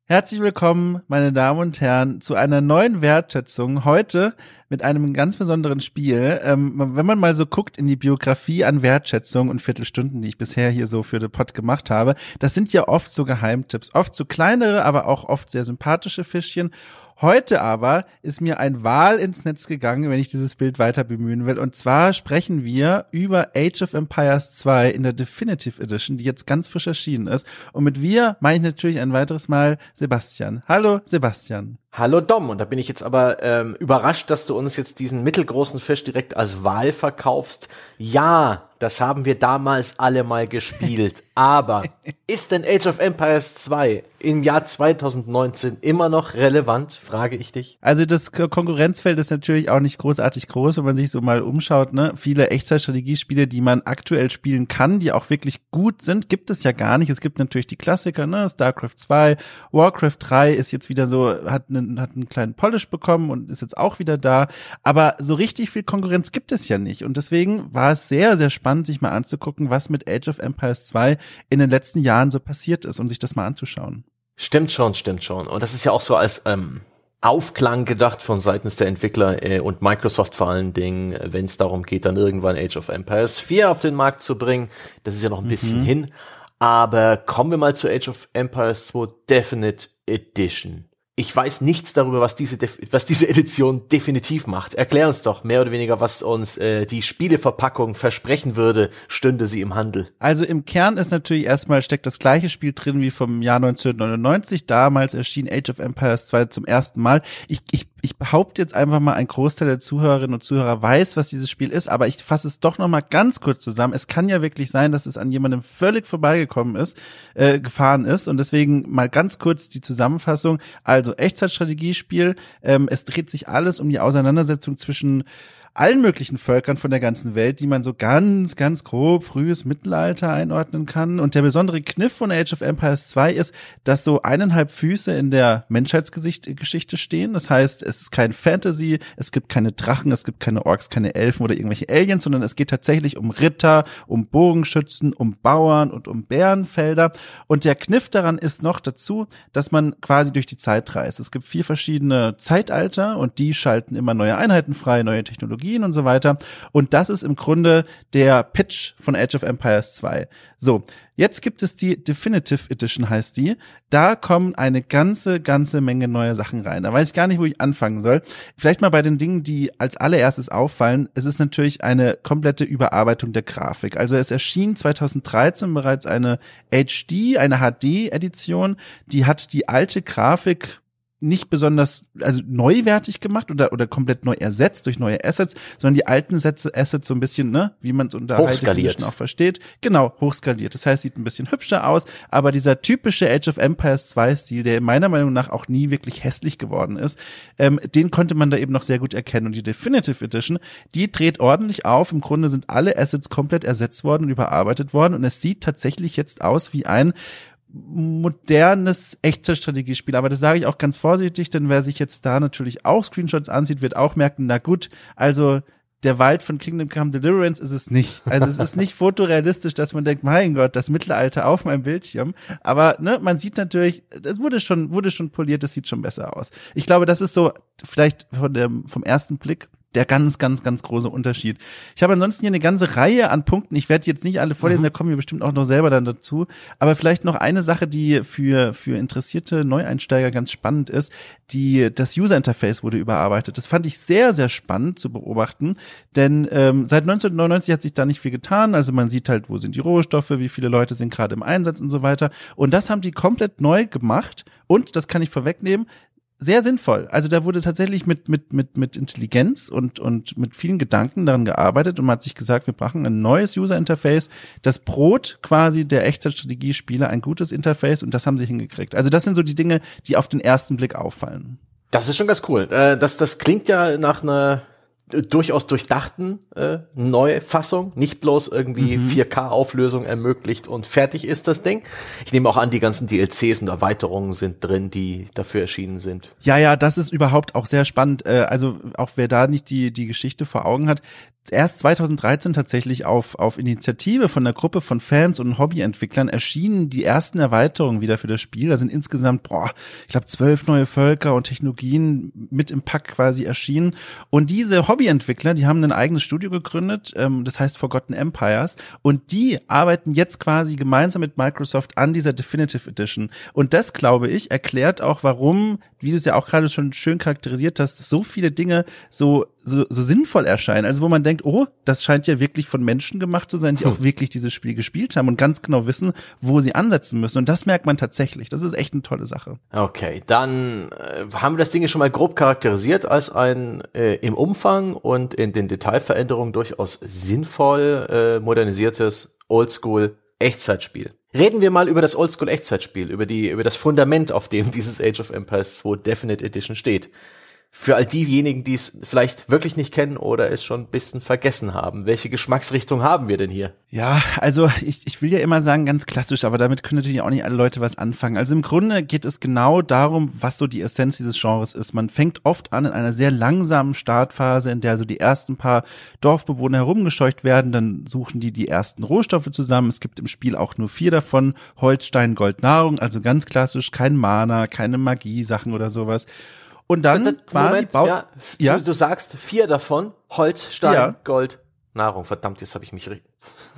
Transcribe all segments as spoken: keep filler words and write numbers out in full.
Herzlich willkommen, meine Damen und Herren, zu einer neuen Wertschätzung. Heute mit einem ganz besonderen Spiel. Ähm, wenn man mal so guckt in die Biografie an Wertschätzung und Viertelstunden, die ich bisher hier so für den Pod gemacht habe, das sind ja oft so Geheimtipps. Oft so kleinere, aber auch oft sehr sympathische Fischchen. Heute aber ist mir ein Wal ins Netz gegangen, wenn ich dieses Bild weiter bemühen will. Und zwar sprechen wir über Age of Empires zwei in der Definitive Edition, die jetzt ganz frisch erschienen ist. Und mit wir meine ich natürlich ein weiteres Mal Sebastian. Hallo Sebastian. Hallo Dom, und da bin ich jetzt aber ähm, überrascht, dass du uns jetzt diesen mittelgroßen Fisch direkt als Wal verkaufst. Ja, das haben wir damals alle mal gespielt. Aber ist denn Age of Empires zwei im Jahr zwanzig neunzehn immer noch relevant, frage ich dich? Also das Konkurrenzfeld ist natürlich auch nicht großartig groß, wenn man sich so mal umschaut, ne? Viele Echtzeitstrategiespiele, die man aktuell spielen kann, die auch wirklich gut sind, gibt es ja gar nicht. Es gibt natürlich die Klassiker, ne? StarCraft zwei, Warcraft drei ist jetzt wieder so, hat einen hat einen kleinen Polish bekommen und ist jetzt auch wieder da. Aber so richtig viel Konkurrenz gibt es ja nicht. Und deswegen war es sehr, sehr spannend, sich mal anzugucken, was mit Age of Empires zwei in den letzten Jahren so passiert ist und sich das mal anzuschauen. Stimmt schon, stimmt schon. Und das ist ja auch so als ähm, Aufklang gedacht von seitens der Entwickler äh, und Microsoft vor allen Dingen, wenn es darum geht, dann irgendwann Age of Empires vier auf den Markt zu bringen. Das ist ja noch ein mhm. bisschen hin. Aber kommen wir mal zu Age of Empires zwei Definite Edition. Ich weiß nichts darüber, was diese was diese Edition definitiv macht. Erklär uns doch mehr oder weniger, was uns äh, die Spieleverpackung versprechen würde, stünde sie im Handel. Also im Kern ist natürlich erstmal steckt das gleiche Spiel drin wie vom Jahr neunzehnhundertneunundneunzig. Damals erschien Age of Empires zwei zum ersten Mal. Ich, ich, ich behaupte jetzt einfach mal, ein Großteil der Zuhörerinnen und Zuhörer weiß, was dieses Spiel ist, aber ich fasse es doch noch mal ganz kurz zusammen. Es kann ja wirklich sein, dass es an jemandem völlig vorbeigekommen ist, äh, gefahren ist, und deswegen mal ganz kurz die Zusammenfassung. Also Echtzeitstrategiespiel, ähm, es dreht sich alles um die Auseinandersetzung zwischen allen möglichen Völkern von der ganzen Welt, die man so ganz, ganz grob frühes Mittelalter einordnen kann. Und der besondere Kniff von Age of Empires zwei ist, dass so eineinhalb Füße in der Menschheitsgeschichte stehen. Das heißt, es ist kein Fantasy, es gibt keine Drachen, es gibt keine Orks, keine Elfen oder irgendwelche Aliens, sondern es geht tatsächlich um Ritter, um Bogenschützen, um Bauern und um Bärenfelder. Und der Kniff daran ist noch dazu, dass man quasi durch die Zeit reist. Es gibt vier verschiedene Zeitalter und die schalten immer neue Einheiten frei, neue Technologien und so weiter. Und das ist im Grunde der Pitch von Age of Empires zwei. So, jetzt gibt es die Definitive Edition, heißt die. Da kommen eine ganze, ganze Menge neue Sachen rein. Da weiß ich gar nicht, wo ich anfangen soll. Vielleicht mal bei den Dingen, die als allererstes auffallen. Es ist natürlich eine komplette Überarbeitung der Grafik. Also es erschien zweitausenddreizehn bereits eine H D, eine H D-Edition. Die hat die alte Grafik nicht besonders, also neuwertig gemacht oder oder komplett neu ersetzt durch neue Assets, sondern die alten Sätze, Assets so ein bisschen, ne, wie man es unter High Definition auch versteht. Genau, hochskaliert. Das heißt, sieht ein bisschen hübscher aus, aber dieser typische Age of Empires zwei Stil, der meiner Meinung nach auch nie wirklich hässlich geworden ist, ähm, den konnte man da eben noch sehr gut erkennen. Und die Definitive Edition, die dreht ordentlich auf. Im Grunde sind alle Assets komplett ersetzt worden und überarbeitet worden, und es sieht tatsächlich jetzt aus wie ein modernes Echtzeitstrategiespiel, aber das sage ich auch ganz vorsichtig, denn wer sich jetzt da natürlich auch Screenshots ansieht, wird auch merken, na gut, also der Wald von Kingdom Come Deliverance ist es nicht. Also es ist nicht fotorealistisch, dass man denkt, mein Gott, das Mittelalter auf meinem Bildschirm. Aber ne, man sieht natürlich, das wurde schon, wurde schon poliert, das sieht schon besser aus. Ich glaube, das ist so vielleicht von dem, vom ersten Blick der ganz, ganz, ganz große Unterschied. Ich habe ansonsten hier eine ganze Reihe an Punkten. Ich werde jetzt nicht alle vorlesen, mhm. da kommen wir bestimmt auch noch selber dann dazu. Aber vielleicht noch eine Sache, die für für interessierte Neueinsteiger ganz spannend ist. Die das User-Interface wurde überarbeitet. Das fand ich sehr, sehr spannend zu beobachten. Denn ähm, seit neunzehnhundertneunundneunzig hat sich da nicht viel getan. Also man sieht halt, wo sind die Rohstoffe, wie viele Leute sind gerade im Einsatz und so weiter. Und das haben die komplett neu gemacht. Und, das kann ich vorwegnehmen, sehr sinnvoll. Also da wurde tatsächlich mit mit mit mit Intelligenz und und mit vielen Gedanken daran gearbeitet, und man hat sich gesagt, wir brauchen ein neues User-Interface, das Brot quasi der Echtzeitstrategiespiele, ein gutes Interface, und das haben sie hingekriegt. Also das sind so die Dinge, die auf den ersten Blick auffallen. Das ist schon ganz cool. Äh, das das klingt ja nach einer durchaus durchdachten äh, neue Fassung, nicht bloß irgendwie mhm. vier K-Auflösung ermöglicht und fertig ist das Ding. Ich nehme auch an, die ganzen D L Cs und Erweiterungen sind drin, die dafür erschienen sind. Ja, ja, das ist überhaupt auch sehr spannend. Äh, also auch wer da nicht die die Geschichte vor Augen hat, erst zweitausenddreizehn tatsächlich auf, auf Initiative von einer Gruppe von Fans und Hobbyentwicklern erschienen die ersten Erweiterungen wieder für das Spiel. Da sind insgesamt, boah, ich glaube, zwölf neue Völker und Technologien mit im Pack quasi erschienen. Und diese Hobbyentwickler, die haben ein eigenes Studio gegründet, ähm, das heißt Forgotten Empires. Und die arbeiten jetzt quasi gemeinsam mit Microsoft an dieser Definitive Edition. Und das, glaube ich, erklärt auch, warum, wie du es ja auch gerade schon schön charakterisiert hast, so viele Dinge so So, so sinnvoll erscheinen, also wo man denkt, oh, das scheint ja wirklich von Menschen gemacht zu sein, die hm. auch wirklich dieses Spiel gespielt haben und ganz genau wissen, wo sie ansetzen müssen. Und das merkt man tatsächlich. Das ist echt eine tolle Sache. Okay, dann äh, haben wir das Ding schon mal grob charakterisiert als ein äh, im Umfang und in den Detailveränderungen durchaus sinnvoll äh, modernisiertes Oldschool Echtzeitspiel. Reden wir mal über das Oldschool Echtzeitspiel, über die über das Fundament, auf dem dieses Age of Empires zwei Definite Edition steht. Für all diejenigen, die es vielleicht wirklich nicht kennen oder es schon ein bisschen vergessen haben. Welche Geschmacksrichtung haben wir denn hier? Ja, also ich, ich will ja immer sagen, ganz klassisch, aber damit können natürlich auch nicht alle Leute was anfangen. Also im Grunde geht es genau darum, was so die Essenz dieses Genres ist. Man fängt oft an in einer sehr langsamen Startphase, in der so die ersten paar Dorfbewohner herumgescheucht werden. Dann suchen die die ersten Rohstoffe zusammen. Es gibt im Spiel auch nur vier davon. Holz, Stein, Gold, Nahrung. Also ganz klassisch, kein Mana, keine Magie-Sachen oder sowas. Und dann das, das, quasi Moment, baut, ja, ja? Du, du sagst vier davon, Holz, Stein, ja. Gold, Nahrung. Verdammt, jetzt habe ich mich richtig.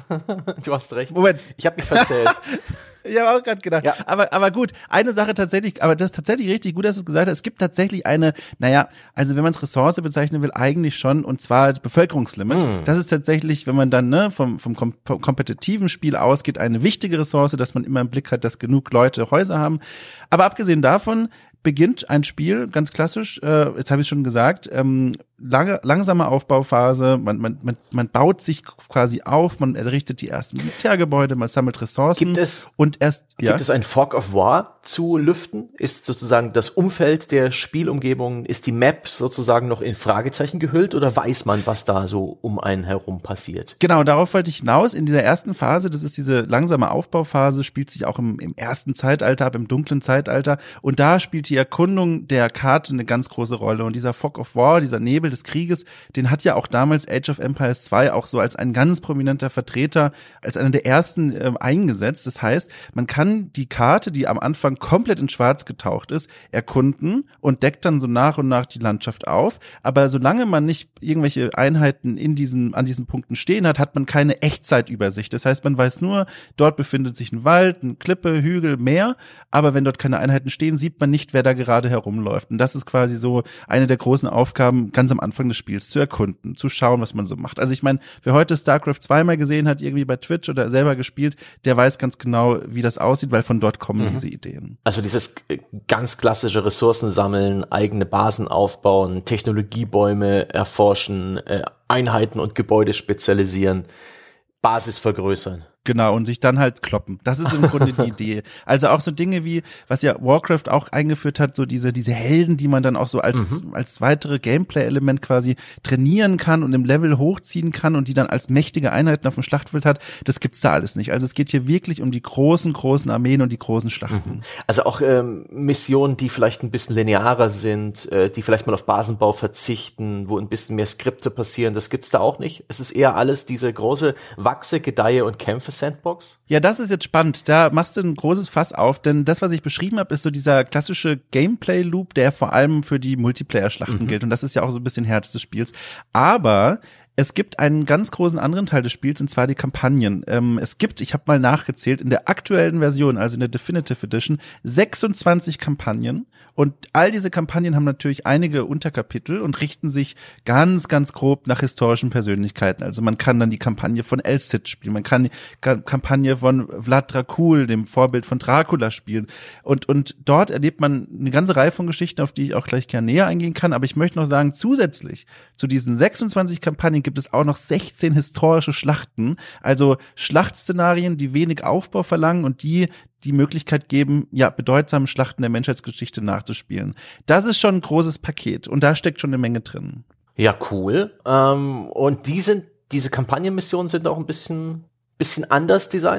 Du hast recht. Moment. Ich habe mich verzählt. Ich habe auch gerade gedacht. Ja. Aber, aber gut, eine Sache tatsächlich, aber das ist tatsächlich richtig gut, dass du es gesagt hast. Es gibt tatsächlich eine, naja, also wenn man es Ressource bezeichnen will, eigentlich schon, und zwar Bevölkerungslimit. Mm. Das ist tatsächlich, wenn man dann ne vom, vom, vom kompetitiven Spiel ausgeht, eine wichtige Ressource, dass man immer im Blick hat, dass genug Leute Häuser haben. Aber abgesehen davon beginnt ein Spiel, ganz klassisch, äh, jetzt habe ich schon gesagt, ähm, lange, langsame Aufbauphase, man, man, man, man baut sich quasi auf, man errichtet die ersten Militärgebäude, man sammelt Ressourcen. Gibt es, und erst, gibt ja? es ein Fog of War zu lüften? Ist sozusagen das Umfeld der Spielumgebung, ist die Map sozusagen noch in Fragezeichen gehüllt oder weiß man, was da so um einen herum passiert? Genau, darauf wollte ich hinaus. In dieser ersten Phase, das ist diese langsame Aufbauphase, spielt sich auch im, im ersten Zeitalter ab, im dunklen Zeitalter, und da spielt die Erkundung der Karte eine ganz große Rolle. Und dieser Fog of War, dieser Nebel des Krieges, den hat ja auch damals Age of Empires zwei auch so als ein ganz prominenter Vertreter, als einer der ersten äh, eingesetzt. Das heißt, man kann die Karte, die am Anfang komplett in Schwarz getaucht ist, erkunden und deckt dann so nach und nach die Landschaft auf. Aber solange man nicht irgendwelche Einheiten in diesen, an diesen Punkten stehen hat, hat man keine Echtzeitübersicht. Das heißt, man weiß nur, dort befindet sich ein Wald, eine Klippe, Hügel, Meer. Aber wenn dort keine Einheiten stehen, sieht man nicht, wer da gerade herumläuft. Und das ist quasi so eine der großen Aufgaben ganz am Anfang des Spiels, zu erkunden, zu schauen, was man so macht. Also ich meine, wer heute StarCraft zweimal gesehen hat, irgendwie bei Twitch oder selber gespielt, der weiß ganz genau, wie das aussieht, weil von dort kommen mhm. diese Ideen. Also dieses ganz klassische Ressourcen sammeln, eigene Basen aufbauen, Technologiebäume erforschen, Einheiten und Gebäude spezialisieren, Basis vergrößern. Genau, und sich dann halt kloppen. Das ist im Grunde die Idee. Also auch so Dinge wie, was ja Warcraft auch eingeführt hat, so diese diese Helden, die man dann auch so als mhm. als weitere Gameplay-Element quasi trainieren kann und im Level hochziehen kann und die dann als mächtige Einheiten auf dem Schlachtfeld hat. Das gibt's da alles nicht. Also es geht hier wirklich um die großen, großen Armeen und die großen Schlachten. Mhm. Also auch ähm, Missionen, die vielleicht ein bisschen linearer sind, äh, die vielleicht mal auf Basenbau verzichten, wo ein bisschen mehr Skripte passieren, das gibt's da auch nicht. Es ist eher alles diese große Wachse, Gedeihe und Kämpfe Sandbox? Ja, das ist jetzt spannend. Da machst du ein großes Fass auf, denn das, was ich beschrieben habe, ist so dieser klassische Gameplay-Loop, der vor allem für die Multiplayer-Schlachten mhm. gilt. Und das ist ja auch so ein bisschen Herz des Spiels. Aber es gibt einen ganz großen anderen Teil des Spiels, und zwar die Kampagnen. Ähm, es gibt, ich habe mal nachgezählt, in der aktuellen Version, also in der Definitive Edition, sechsundzwanzig Kampagnen. Und all diese Kampagnen haben natürlich einige Unterkapitel und richten sich ganz, ganz grob nach historischen Persönlichkeiten. Also man kann dann die Kampagne von El Cid spielen, man kann die K- Kampagne von Vlad Dracul, dem Vorbild von Dracula, spielen. Und, und dort erlebt man eine ganze Reihe von Geschichten, auf die ich auch gleich gerne näher eingehen kann. Aber ich möchte noch sagen, zusätzlich zu diesen sechsundzwanzig Kampagnen gibt es auch noch sechzehn historische Schlachten, also Schlachtszenarien, die wenig Aufbau verlangen und die die Möglichkeit geben, ja, bedeutsame Schlachten der Menschheitsgeschichte nachzuspielen. Das ist schon ein großes Paket und da steckt schon eine Menge drin. Ja, cool. Ähm, und die sind, diese Kampagnenmissionen sind auch ein bisschen, bisschen anders designt?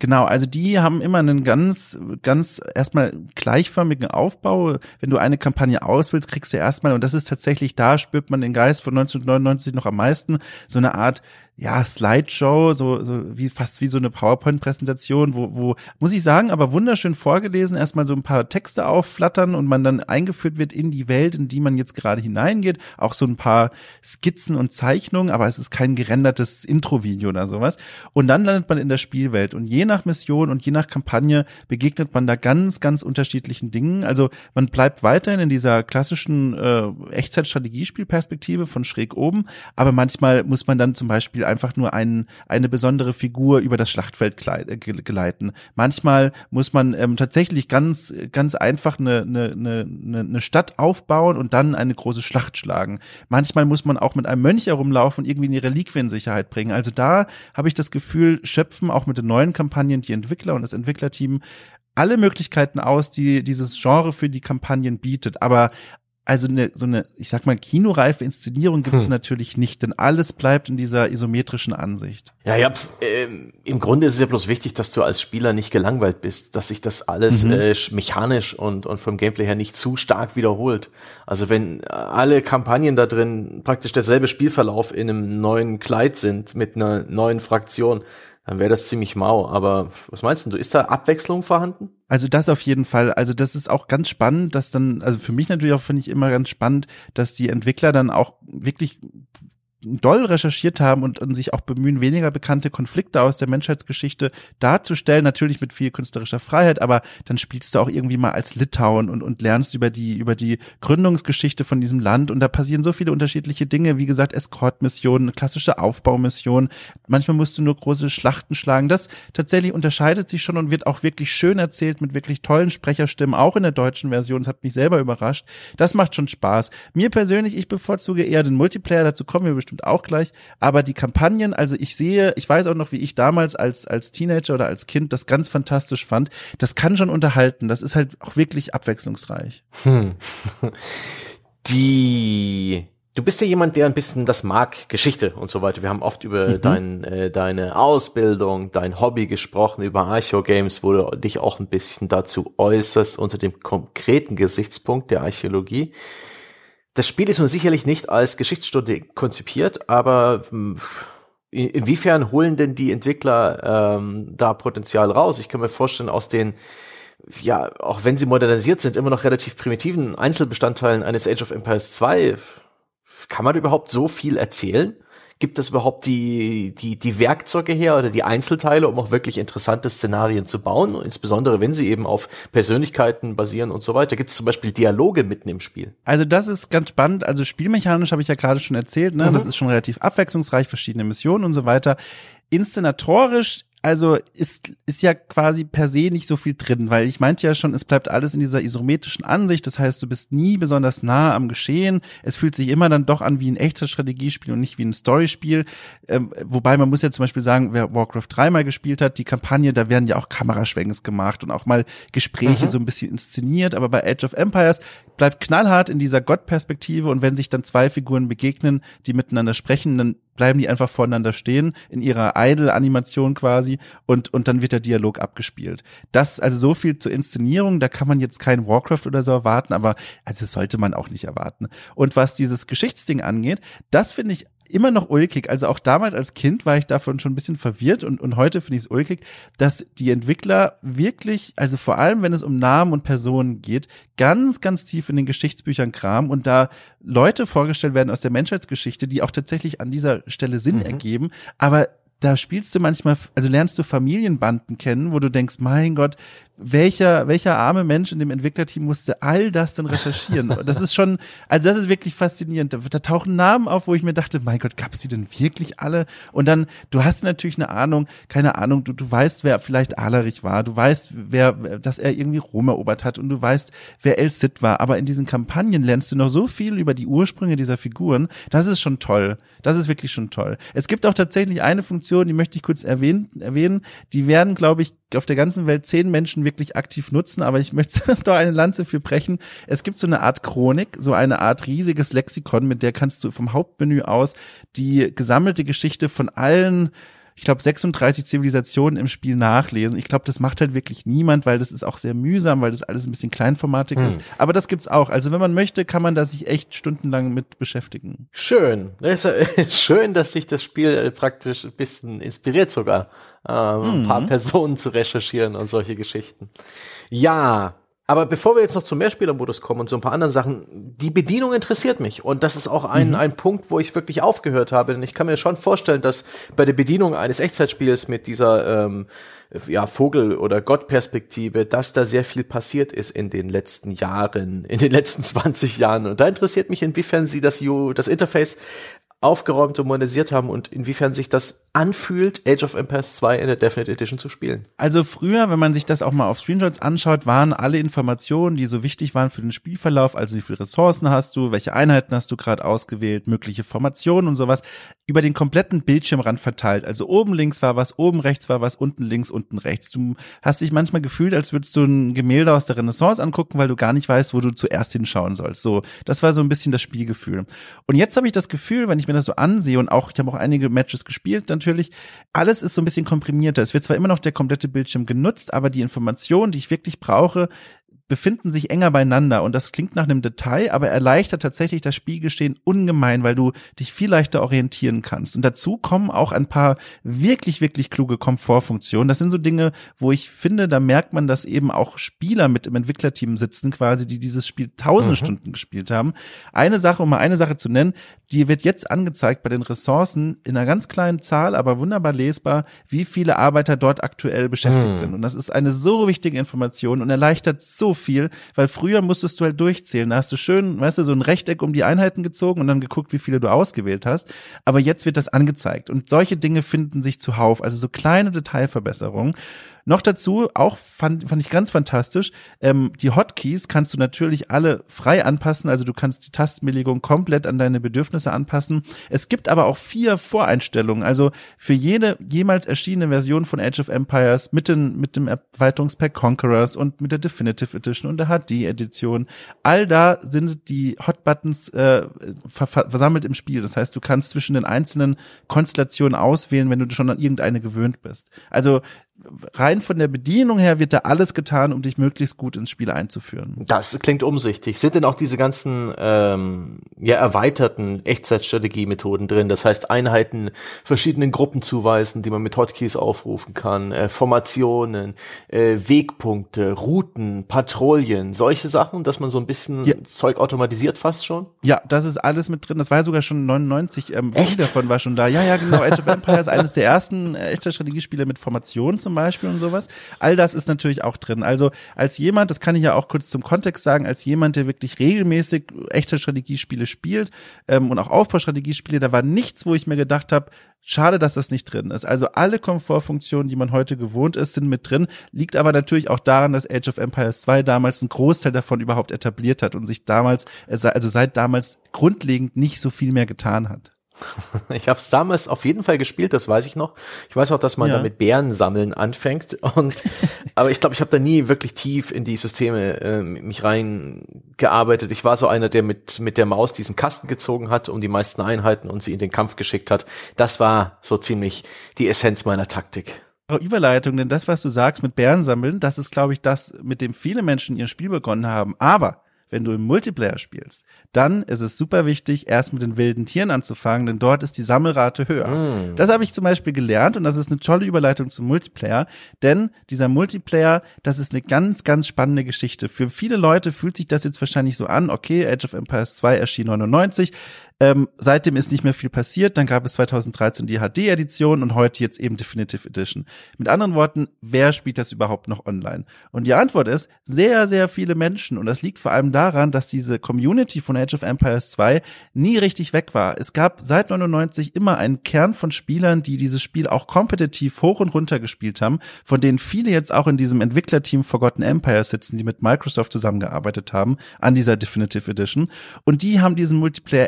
Genau, also die haben immer einen ganz, ganz erstmal gleichförmigen Aufbau. Wenn du eine Kampagne auswählst, kriegst du erstmal, und das ist tatsächlich, da spürt man den Geist von neunzehnhundertneunundneunzig noch am meisten, so eine Art, ja, Slideshow, so, so wie, fast wie so eine PowerPoint-Präsentation, wo, wo, muss ich sagen, aber wunderschön vorgelesen, erstmal so ein paar Texte aufflattern und man dann eingeführt wird in die Welt, in die man jetzt gerade hineingeht. Auch so ein paar Skizzen und Zeichnungen, aber es ist kein gerendertes Intro-Video oder sowas. Und dann landet man in der Spielwelt und je nach Mission und je nach Kampagne begegnet man da ganz, ganz unterschiedlichen Dingen. Also man bleibt weiterhin in dieser klassischen äh, Echtzeit-Strategiespielperspektive von schräg oben, aber manchmal muss man dann zum Beispiel einfach nur einen, eine besondere Figur über das Schlachtfeld geleiten. Manchmal muss man ähm, tatsächlich ganz, ganz einfach eine, eine, eine, eine Stadt aufbauen und dann eine große Schlacht schlagen. Manchmal muss man auch mit einem Mönch herumlaufen und irgendwie eine Reliquie in Sicherheit bringen. Also da habe ich das Gefühl, schöpfen auch mit den neuen Kampagnen die Entwickler und das Entwicklerteam alle Möglichkeiten aus, die dieses Genre für die Kampagnen bietet. Aber also eine, so eine, ich sag mal, kinoreife Inszenierung gibt es hm. natürlich nicht, denn alles bleibt in dieser isometrischen Ansicht. Ja, ja, pf, äh, im Grunde ist es ja bloß wichtig, dass du als Spieler nicht gelangweilt bist, dass sich das alles mhm. äh, mechanisch und, und vom Gameplay her nicht zu stark wiederholt. Also wenn alle Kampagnen da drin praktisch derselbe Spielverlauf in einem neuen Kleid sind, mit einer neuen Fraktion, dann wäre das ziemlich mau. Aber was meinst du, ist da Abwechslung vorhanden? Also das auf jeden Fall. Also das ist auch ganz spannend, dass dann, also für mich natürlich auch, finde ich immer ganz spannend, dass die Entwickler dann auch wirklich doll recherchiert haben und, und sich auch bemühen, weniger bekannte Konflikte aus der Menschheitsgeschichte darzustellen, natürlich mit viel künstlerischer Freiheit, aber dann spielst du auch irgendwie mal als Litauen und, und lernst über die, über die Gründungsgeschichte von diesem Land und da passieren so viele unterschiedliche Dinge, wie gesagt, Escort-Missionen, klassische Aufbaumissionen, manchmal musst du nur große Schlachten schlagen, das tatsächlich unterscheidet sich schon und wird auch wirklich schön erzählt mit wirklich tollen Sprecherstimmen, auch in der deutschen Version, das hat mich selber überrascht, das macht schon Spaß. Mir persönlich, ich bevorzuge eher den Multiplayer, dazu kommen wir bestimmt auch gleich, aber die Kampagnen, also ich sehe, ich weiß auch noch, wie ich damals als als Teenager oder als Kind das ganz fantastisch fand, das kann schon unterhalten, das ist halt auch wirklich abwechslungsreich. Hm. Die Du bist ja jemand, der ein bisschen das mag, Geschichte und so weiter. Wir haben oft über mhm. dein, äh, deine Ausbildung, dein Hobby gesprochen, über Archeo-Games, wo du dich auch ein bisschen dazu äußerst unter dem konkreten Gesichtspunkt der Archäologie. Das Spiel ist nun sicherlich nicht als Geschichtsstunde konzipiert, aber inwiefern holen denn die Entwickler ähm, da Potenzial raus? Ich kann mir vorstellen, aus den, ja, auch wenn sie modernisiert sind, immer noch relativ primitiven Einzelbestandteilen eines Age of Empires zwei, kann man überhaupt so viel erzählen? Gibt es überhaupt die, die, die Werkzeuge her oder die Einzelteile, um auch wirklich interessante Szenarien zu bauen? Insbesondere, wenn sie eben auf Persönlichkeiten basieren und so weiter. Gibt es zum Beispiel Dialoge mitten im Spiel? Also das ist ganz spannend. Also spielmechanisch habe ich ja gerade schon erzählt, ne? Mhm. Das ist schon relativ abwechslungsreich, verschiedene Missionen und so weiter. Inszenatorisch, also ist ist ja quasi per se nicht so viel drin, weil ich meinte ja schon, es bleibt alles in dieser isometrischen Ansicht, das heißt, du bist nie besonders nah am Geschehen, es fühlt sich immer dann doch an wie ein echtes Strategiespiel und nicht wie ein Storyspiel, ähm, wobei man muss ja zum Beispiel sagen, wer Warcraft drei mal gespielt hat, die Kampagne, da werden ja auch Kameraschwenks gemacht und auch mal Gespräche mhm. so ein bisschen inszeniert, aber bei Age of Empires bleibt knallhart in dieser Gottperspektive und wenn sich dann zwei Figuren begegnen, die miteinander sprechen, dann bleiben die einfach voreinander stehen, in ihrer Idle-Animation quasi, und und dann wird der Dialog abgespielt. Das, also so viel zur Inszenierung, da kann man jetzt kein Warcraft oder so erwarten, aber also das sollte man auch nicht erwarten. Und was dieses Geschichtsding angeht, das finde ich immer noch ulkig. Also auch damals als Kind war ich davon schon ein bisschen verwirrt und, und heute finde ich es ulkig, dass die Entwickler wirklich, also vor allem, wenn es um Namen und Personen geht, ganz, ganz tief in den Geschichtsbüchern kramen und da Leute vorgestellt werden aus der Menschheitsgeschichte, die auch tatsächlich an dieser Stelle Sinn mhm. ergeben, aber da spielst du manchmal, also lernst du Familienbanden kennen, wo du denkst, mein Gott, welcher welcher arme Mensch in dem Entwicklerteam musste all das denn recherchieren? Das ist schon, also das ist wirklich faszinierend. Da, da tauchen Namen auf, wo ich mir dachte, mein Gott, gab es die denn wirklich alle? Und dann, du hast natürlich eine Ahnung, keine Ahnung, du du weißt, wer vielleicht Alarich war, du weißt, wer, dass er irgendwie Rom erobert hat und du weißt, wer El Cid war. Aber in diesen Kampagnen lernst du noch so viel über die Ursprünge dieser Figuren. Das ist schon toll. Das ist wirklich schon toll. Es gibt auch tatsächlich eine Funktion, die möchte ich kurz erwähnen, erwähnen. Die werden, glaube ich, auf der ganzen Welt zehn Menschen wirklich aktiv nutzen, aber ich möchte da eine Lanze für brechen. Es gibt so eine Art Chronik, so eine Art riesiges Lexikon, mit der kannst du vom Hauptmenü aus die gesammelte Geschichte von allen ich glaube, sechsunddreißig Zivilisationen im Spiel nachlesen. Ich glaube, das macht halt wirklich niemand, weil das ist auch sehr mühsam, weil das alles ein bisschen kleinformatig hm. ist. Aber das gibt's auch. Also wenn man möchte, kann man da sich echt stundenlang mit beschäftigen. Schön. Das ist schön, dass sich das Spiel praktisch ein bisschen inspiriert sogar, äh, ein mhm. paar Personen zu recherchieren und solche Geschichten. Ja, aber bevor wir jetzt noch zum Mehrspielermodus kommen und so ein paar anderen Sachen, die Bedienung interessiert mich. Und das ist auch ein, mhm. ein Punkt, wo ich wirklich aufgehört habe. Denn ich kann mir schon vorstellen, dass bei der Bedienung eines Echtzeitspiels mit dieser ähm, ja, Vogel- oder Gottperspektive, dass da sehr viel passiert ist in den letzten Jahren, in den letzten zwanzig Jahren. Und da interessiert mich, inwiefern sie das, das Interface aufgeräumt und modernisiert haben und inwiefern sich das anfühlt, Age of Empires zwei in der Definite Edition zu spielen. Also früher, wenn man sich das auch mal auf Screenshots anschaut, waren alle Informationen, die so wichtig waren für den Spielverlauf, also wie viele Ressourcen hast du, welche Einheiten hast du gerade ausgewählt, mögliche Formationen und sowas, über den kompletten Bildschirmrand verteilt. Also oben links war was, oben rechts war was, unten links, unten rechts. Du hast dich manchmal gefühlt, als würdest du ein Gemälde aus der Renaissance angucken, weil du gar nicht weißt, wo du zuerst hinschauen sollst. So, das war so ein bisschen das Spielgefühl. Und jetzt habe ich das Gefühl, wenn ich mir das so ansehe und auch, ich habe auch einige Matches gespielt natürlich, alles ist so ein bisschen komprimierter. Es wird zwar immer noch der komplette Bildschirm genutzt, aber die Informationen, die ich wirklich brauche, befinden sich enger beieinander und das klingt nach einem Detail, aber erleichtert tatsächlich das Spielgeschehen ungemein, weil du dich viel leichter orientieren kannst. Und dazu kommen auch ein paar wirklich, wirklich kluge Komfortfunktionen. Das sind so Dinge, wo ich finde, da merkt man, dass eben auch Spieler mit im Entwicklerteam sitzen quasi, die dieses Spiel tausende mhm. Stunden gespielt haben. Eine Sache, um mal eine Sache zu nennen, die wird jetzt angezeigt bei den Ressourcen in einer ganz kleinen Zahl, aber wunderbar lesbar, wie viele Arbeiter dort aktuell beschäftigt mhm. sind. Und das ist eine so wichtige Information und erleichtert so viel, weil früher musstest du halt durchzählen. Da hast du schön, weißt du, so ein Rechteck um die Einheiten gezogen und dann geguckt, wie viele du ausgewählt hast. Aber jetzt wird das angezeigt. Und solche Dinge finden sich zuhauf. Also so kleine Detailverbesserungen. Noch dazu, auch fand, fand ich ganz fantastisch, ähm, die Hotkeys kannst du natürlich alle frei anpassen, also du kannst die Tastenbelegung komplett an deine Bedürfnisse anpassen. Es gibt aber auch vier Voreinstellungen, also für jede jemals erschienene Version von Age of Empires mit, den, mit dem Erweiterungspack Conquerors und mit der Definitive Edition und der H D-Edition, all da sind die Hotbuttons äh, ver- versammelt im Spiel. Das heißt, du kannst zwischen den einzelnen Konstellationen auswählen, wenn du schon an irgendeine gewöhnt bist. Also rein von der Bedienung her wird da alles getan, um dich möglichst gut ins Spiel einzuführen. Das klingt umsichtig. Sind denn auch diese ganzen ähm, ja erweiterten Echtzeitstrategie-Methoden drin? Das heißt, Einheiten verschiedenen Gruppen zuweisen, die man mit Hotkeys aufrufen kann, äh, Formationen, äh, Wegpunkte, Routen, Patrouillen, solche Sachen, dass man so ein bisschen ja. Zeug automatisiert fast schon? Ja, das ist alles mit drin. Das war ja sogar schon neunundneunzig. Ähm, Echt? Viel davon war schon da. Ja, ja, genau. Age of Empires, eines der ersten äh, Echtzeitstrategiespiele mit Formationen zum Beispiel und sowas. All das ist natürlich auch drin. Also als jemand, das kann ich ja auch kurz zum Kontext sagen, als jemand, der wirklich regelmäßig Echtzeitstrategiespiele spielt ähm, und auch Aufbaustrategiespiele, da war nichts, wo ich mir gedacht habe, schade, dass das nicht drin ist. Also alle Komfortfunktionen, die man heute gewohnt ist, sind mit drin. Liegt aber natürlich auch daran, dass Age of Empires zwei damals einen Großteil davon überhaupt etabliert hat und sich damals, also seit damals grundlegend nicht so viel mehr getan hat. Ich habe es damals auf jeden Fall gespielt, das weiß ich noch. Ich weiß auch, dass man ja. da mit Bären sammeln anfängt. Und aber ich glaube, ich habe da nie wirklich tief in die Systeme äh, mich reingearbeitet. Ich war so einer, der mit mit der Maus diesen Kasten gezogen hat, um die meisten Einheiten und sie in den Kampf geschickt hat. Das war so ziemlich die Essenz meiner Taktik. Überleitung, denn das, was du sagst mit Bären sammeln, das ist, glaube ich, das, mit dem viele Menschen ihr Spiel begonnen haben. Aber wenn du im Multiplayer spielst, dann ist es super wichtig, erst mit den wilden Tieren anzufangen, denn dort ist die Sammelrate höher. Mm. Das habe ich zum Beispiel gelernt und das ist eine tolle Überleitung zum Multiplayer, denn dieser Multiplayer, das ist eine ganz, ganz spannende Geschichte. Für viele Leute fühlt sich das jetzt wahrscheinlich so an, okay, Age of Empires zwei erschien neunundneunzig, Ähm, seitdem ist nicht mehr viel passiert. Dann gab es zweitausenddreizehn die H D-Edition und heute jetzt eben Definitive Edition. Mit anderen Worten, wer spielt das überhaupt noch online? Und die Antwort ist, sehr, sehr viele Menschen. Und das liegt vor allem daran, dass diese Community von Age of Empires zwei nie richtig weg war. Es gab seit neunundneunzig immer einen Kern von Spielern, die dieses Spiel auch kompetitiv hoch und runter gespielt haben, von denen viele jetzt auch in diesem Entwicklerteam Forgotten Empires sitzen, die mit Microsoft zusammengearbeitet haben an dieser Definitive Edition. Und die haben diesen Multiplayer echt gepusht.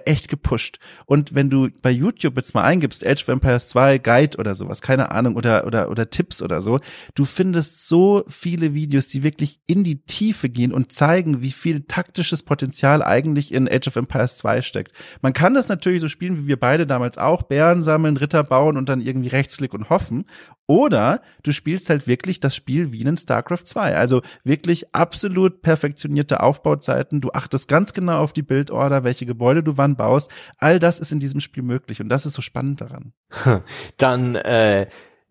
gepusht. Und wenn du bei YouTube jetzt mal eingibst, Age of Empires zwei Guide oder sowas, keine Ahnung, oder oder oder Tipps oder so, du findest so viele Videos, die wirklich in die Tiefe gehen und zeigen, wie viel taktisches Potenzial eigentlich in Age of Empires zwei steckt. Man kann das natürlich so spielen, wie wir beide damals auch, Bären sammeln, Ritter bauen und dann irgendwie Rechtsklick und hoffen. Oder du spielst halt wirklich das Spiel wie in StarCraft zwei. Also wirklich absolut perfektionierte Aufbauzeiten. Du achtest ganz genau auf die Bildorder, welche Gebäude du wann baust. All das ist in diesem Spiel möglich und das ist so spannend daran. Dann äh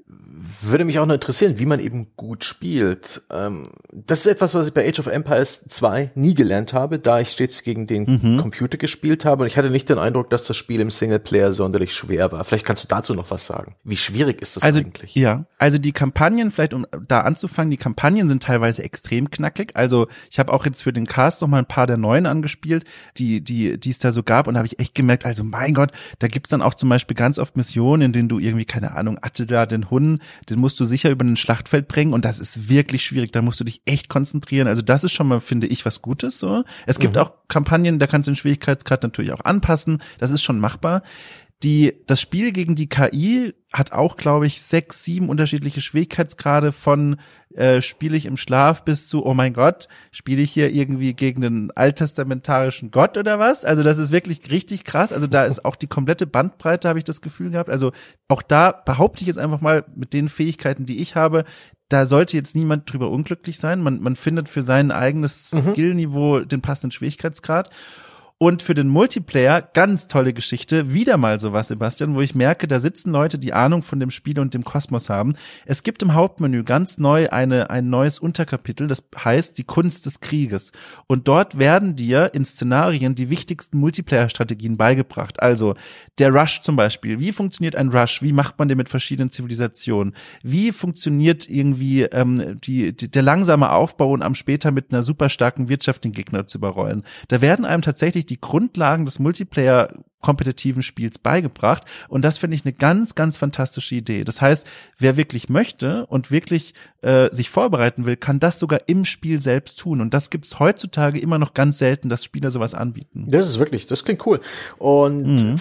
würde mich auch noch interessieren, wie man eben gut spielt. Ähm, das ist etwas, was ich bei Age of Empires zwei nie gelernt habe, da ich stets gegen den mhm. Computer gespielt habe und ich hatte nicht den Eindruck, dass das Spiel im Singleplayer sonderlich schwer war. Vielleicht kannst du dazu noch was sagen. Wie schwierig ist das also, eigentlich? Ja, also die Kampagnen, vielleicht um da anzufangen, die Kampagnen sind teilweise extrem knackig. Also ich habe auch jetzt für den Cast noch mal ein paar der neuen angespielt, die die die es da so gab und da habe ich echt gemerkt, also mein Gott, da gibt's dann auch zum Beispiel ganz oft Missionen, in denen du irgendwie, keine Ahnung, Attila, den Hund, den musst du sicher über ein Schlachtfeld bringen und das ist wirklich schwierig, da musst du dich echt konzentrieren, also das ist schon mal, finde ich, was Gutes so. Es gibt mhm. auch Kampagnen, da kannst du den Schwierigkeitsgrad natürlich auch anpassen, das ist schon machbar. Die, das Spiel gegen die K I hat auch, glaube ich, sechs, sieben unterschiedliche Schwierigkeitsgrade von äh, spiele ich im Schlaf bis zu, oh mein Gott, spiele ich hier irgendwie gegen einen alttestamentarischen Gott oder was? Also das ist wirklich richtig krass. Also da ist auch die komplette Bandbreite, habe ich das Gefühl gehabt. Also auch da behaupte ich jetzt einfach mal mit den Fähigkeiten, die ich habe, da sollte jetzt niemand drüber unglücklich sein. Man, man findet für sein eigenes mhm. Skillniveau den passenden Schwierigkeitsgrad. Und für den Multiplayer, ganz tolle Geschichte, wieder mal sowas, Sebastian, wo ich merke, da sitzen Leute, die Ahnung von dem Spiel und dem Kosmos haben. Es gibt im Hauptmenü ganz neu eine ein neues Unterkapitel, das heißt die Kunst des Krieges. Und dort werden dir in Szenarien die wichtigsten Multiplayer-Strategien beigebracht. Also der Rush zum Beispiel. Wie funktioniert ein Rush? Wie macht man den mit verschiedenen Zivilisationen? Wie funktioniert irgendwie ähm, die, die der langsame Aufbau und am später mit einer super starken Wirtschaft den Gegner zu überrollen? Da werden einem tatsächlich die die Grundlagen des Multiplayer-kompetitiven Spiels beigebracht und das finde ich eine ganz, ganz fantastische Idee. Das heißt, wer wirklich möchte und wirklich äh, sich vorbereiten will, kann das sogar im Spiel selbst tun und das gibt es heutzutage immer noch ganz selten, dass Spieler sowas anbieten. Das ist wirklich, das klingt cool und mhm.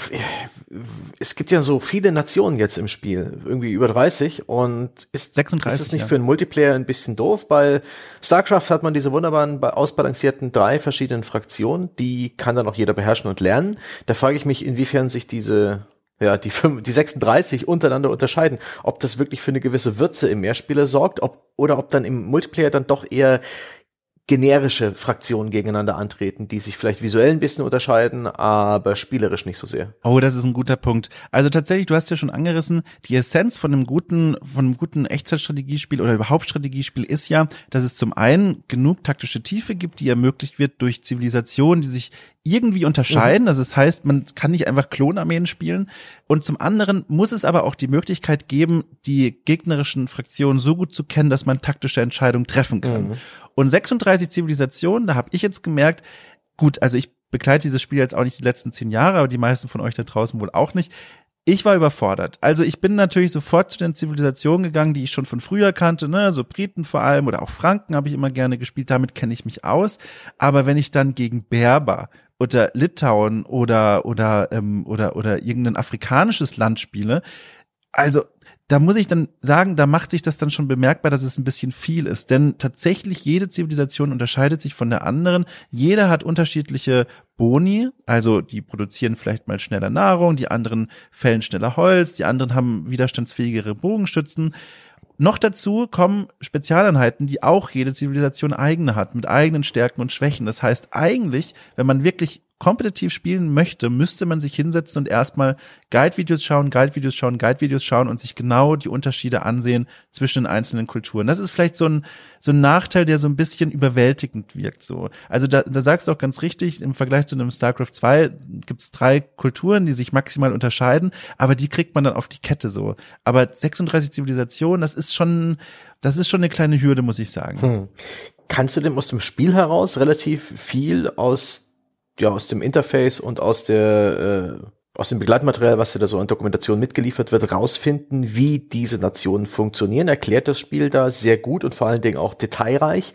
es gibt ja so viele Nationen jetzt im Spiel, irgendwie über dreißig und ist, sechsunddreißig, ist es nicht ja. für einen Multiplayer ein bisschen doof? Bei StarCraft hat man diese wunderbaren, ausbalancierten drei verschiedenen Fraktionen, die kann dann auch jeder beherrschen und lernen. Da frage ich mich, inwiefern sich diese, ja, die fünf, die sechsunddreißig untereinander unterscheiden. Ob das wirklich für eine gewisse Würze im Mehrspieler sorgt, ob, oder ob dann im Multiplayer dann doch eher generische Fraktionen gegeneinander antreten, die sich vielleicht visuell ein bisschen unterscheiden, aber spielerisch nicht so sehr. Oh, das ist ein guter Punkt. Also tatsächlich, du hast ja schon angerissen, die Essenz von einem guten, von einem guten Echtzeitstrategiespiel oder überhaupt Strategiespiel ist ja, dass es zum einen genug taktische Tiefe gibt, die ermöglicht wird durch Zivilisationen, die sich irgendwie unterscheiden. Mhm. Also das heißt, man kann nicht einfach Klonarmeen spielen. Und zum anderen muss es aber auch die Möglichkeit geben, die gegnerischen Fraktionen so gut zu kennen, dass man taktische Entscheidungen treffen kann. Mhm. Und sechsunddreißig Zivilisationen, da habe ich jetzt gemerkt, gut, also ich begleite dieses Spiel jetzt auch nicht die letzten zehn Jahre, aber die meisten von euch da draußen wohl auch nicht. Ich war überfordert. Also ich bin natürlich sofort zu den Zivilisationen gegangen, die ich schon von früher kannte, ne, so Briten vor allem oder auch Franken habe ich immer gerne gespielt, damit kenne ich mich aus. Aber wenn ich dann gegen Berber oder Litauen oder oder ähm, oder oder irgendein afrikanisches Land spiele, also da muss ich dann sagen, da macht sich das dann schon bemerkbar, dass es ein bisschen viel ist. Denn tatsächlich jede Zivilisation unterscheidet sich von der anderen. Jeder hat unterschiedliche Boni, also die produzieren vielleicht mal schneller Nahrung, die anderen fällen schneller Holz, die anderen haben widerstandsfähigere Bogenschützen. Noch dazu kommen Spezialeinheiten, die auch jede Zivilisation eigene hat, mit eigenen Stärken und Schwächen. Das heißt eigentlich, wenn man wirklich kompetitiv spielen möchte, müsste man sich hinsetzen und erstmal Guide-Videos schauen, Guide-Videos schauen, Guide-Videos schauen und sich genau die Unterschiede ansehen zwischen den einzelnen Kulturen. Das ist vielleicht so ein so ein Nachteil, der so ein bisschen überwältigend wirkt. So, also da, da sagst du auch ganz richtig, im Vergleich zu einem StarCraft zwei gibt es drei Kulturen, die sich maximal unterscheiden, aber die kriegt man dann auf die Kette so. Aber sechsunddreißig Zivilisationen, das ist schon, das ist schon eine kleine Hürde, muss ich sagen. Hm. Kannst du denn aus dem Spiel heraus relativ viel aus ja aus dem Interface und aus der äh, aus dem Begleitmaterial, was dir da so an Dokumentation mitgeliefert wird, rausfinden, wie diese Nationen funktionieren? Erklärt das Spiel da sehr gut und vor allen Dingen auch detailreich?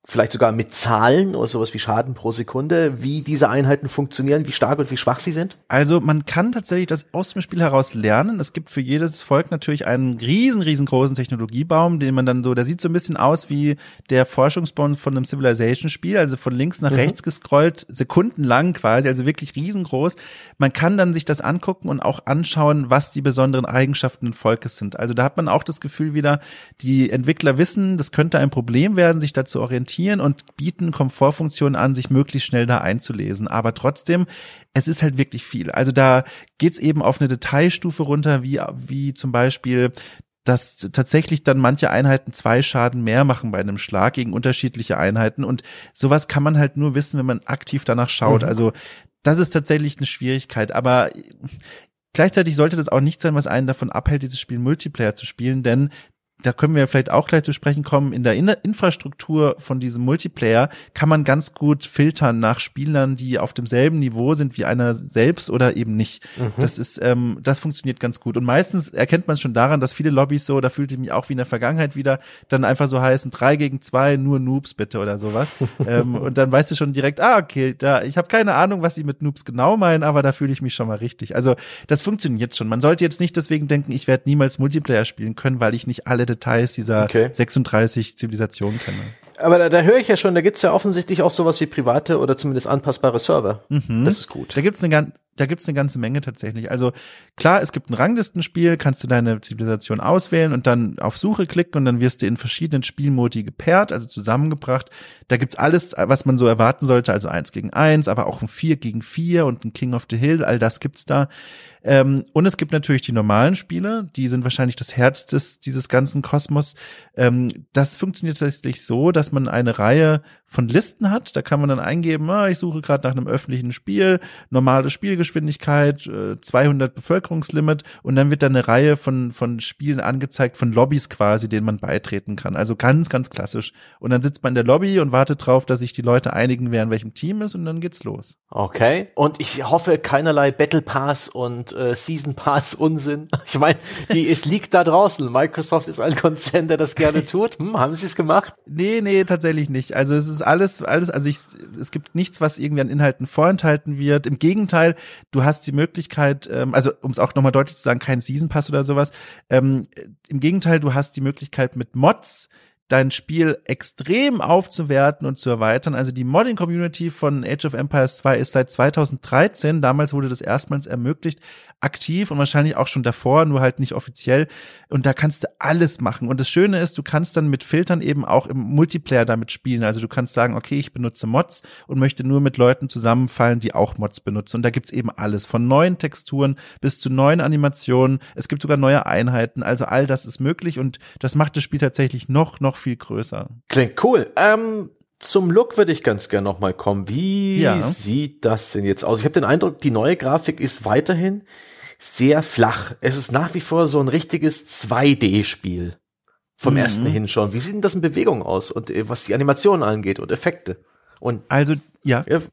vielleicht sogar mit Zahlen oder sowas wie Schaden pro Sekunde, wie diese Einheiten funktionieren, wie stark und wie schwach sie sind? Also man kann tatsächlich das aus dem Spiel heraus lernen. Es gibt für jedes Volk natürlich einen riesen, riesengroßen Technologiebaum, den man dann so, der sieht so ein bisschen aus wie der Forschungsbaum von einem Civilization-Spiel, also von links nach mhm. rechts gescrollt, sekundenlang quasi, also wirklich riesengroß. Man kann dann sich das angucken und auch anschauen, was die besonderen Eigenschaften des Volkes sind. Also da hat man auch das Gefühl wieder, die Entwickler wissen, das könnte ein Problem werden, sich da zu orientieren und bieten Komfortfunktionen an, sich möglichst schnell da einzulesen. Aber trotzdem, es ist halt wirklich viel. Also da geht's eben auf eine Detailstufe runter, wie, wie zum Beispiel, dass tatsächlich dann manche Einheiten zwei Schaden mehr machen bei einem Schlag gegen unterschiedliche Einheiten. Und sowas kann man halt nur wissen, wenn man aktiv danach schaut. Mhm. Also das ist tatsächlich eine Schwierigkeit. Aber gleichzeitig sollte das auch nicht sein, was einen davon abhält, dieses Spiel Multiplayer zu spielen, denn da können wir vielleicht auch gleich zu sprechen kommen, in der In- Infrastruktur von diesem Multiplayer kann man ganz gut filtern nach Spielern, die auf demselben Niveau sind wie einer selbst oder eben nicht. Mhm. Das ist, ähm, das funktioniert ganz gut. Und meistens erkennt man es schon daran, dass viele Lobbys so, da fühlte ich mich auch wie in der Vergangenheit wieder, dann einfach so heißen, drei gegen zwei, nur Noobs bitte oder sowas. ähm, und dann weißt du schon direkt, ah, okay, da, ich habe keine Ahnung, was sie mit Noobs genau meinen, aber da fühle ich mich schon mal richtig. Also das funktioniert schon. Man sollte jetzt nicht deswegen denken, ich werde niemals Multiplayer spielen können, weil ich nicht alle Details dieser okay. sechsunddreißig Zivilisationen kenne. Aber da, da höre ich ja schon, da gibt's ja offensichtlich auch sowas wie private oder zumindest anpassbare Server. Mhm. Das ist gut. Da gibt's eine, da gibt's eine ganze Menge tatsächlich. Also klar, es gibt ein Ranglistenspiel, kannst du deine Zivilisation auswählen und dann auf Suche klicken und dann wirst du in verschiedenen Spielmodi gepaart, also zusammengebracht. Da gibt's alles, was man so erwarten sollte, also eins gegen eins, aber auch ein vier gegen vier und ein King of the Hill, all das gibt's da. Ähm, und es gibt natürlich die normalen Spiele, die sind wahrscheinlich das Herz des, dieses ganzen Kosmos. Ähm, das funktioniert tatsächlich so, dass man eine Reihe von Listen hat. Da kann man dann eingeben, ah, ich suche gerade nach einem öffentlichen Spiel, normale Spielgeschwindigkeit, äh, zweihundert Bevölkerungslimit und dann wird dann eine Reihe von von Spielen angezeigt, von Lobbys quasi, denen man beitreten kann. Also ganz, ganz klassisch. Und dann sitzt man in der Lobby und wartet drauf, dass sich die Leute einigen, wer in welchem Team ist und dann geht's los. Okay. Und ich hoffe, keinerlei Battle Pass und äh, Season Pass Unsinn. Ich meine, die es liegt da draußen. Microsoft ist ein Konzern, der das gerne tut. Hm, haben sie es gemacht? Nee, nee, tatsächlich nicht. Also es ist alles, alles, also ich, es gibt nichts, was irgendwie an Inhalten vorenthalten wird. Im Gegenteil, du hast die Möglichkeit, ähm, also um es auch nochmal deutlich zu sagen, kein Season Pass oder sowas. Ähm, im Gegenteil, du hast die Möglichkeit mit Mods dein Spiel extrem aufzuwerten und zu erweitern. Also die Modding-Community von Age of Empires zwei ist seit zweitausenddreizehn, damals wurde das erstmals ermöglicht, aktiv und wahrscheinlich auch schon davor, nur halt nicht offiziell. Und da kannst du alles machen. Und das Schöne ist, du kannst dann mit Filtern eben auch im Multiplayer damit spielen. Also du kannst sagen, okay, ich benutze Mods und möchte nur mit Leuten zusammenfallen, die auch Mods benutzen. Und da gibt's eben alles, von neuen Texturen bis zu neuen Animationen. Es gibt sogar neue Einheiten. Also all das ist möglich und das macht das Spiel tatsächlich noch, noch viel größer. Klingt cool. Ähm, zum Look würde ich ganz gerne noch mal kommen. Wie ja. sieht das denn jetzt aus? Ich habe den Eindruck, die neue Grafik ist weiterhin sehr flach. Es ist nach wie vor so ein richtiges zwei D-Spiel vom mhm. ersten hinschauen. Wie sieht denn das in Bewegung aus und äh, was die Animationen angeht und Effekte? Und also ja, ja.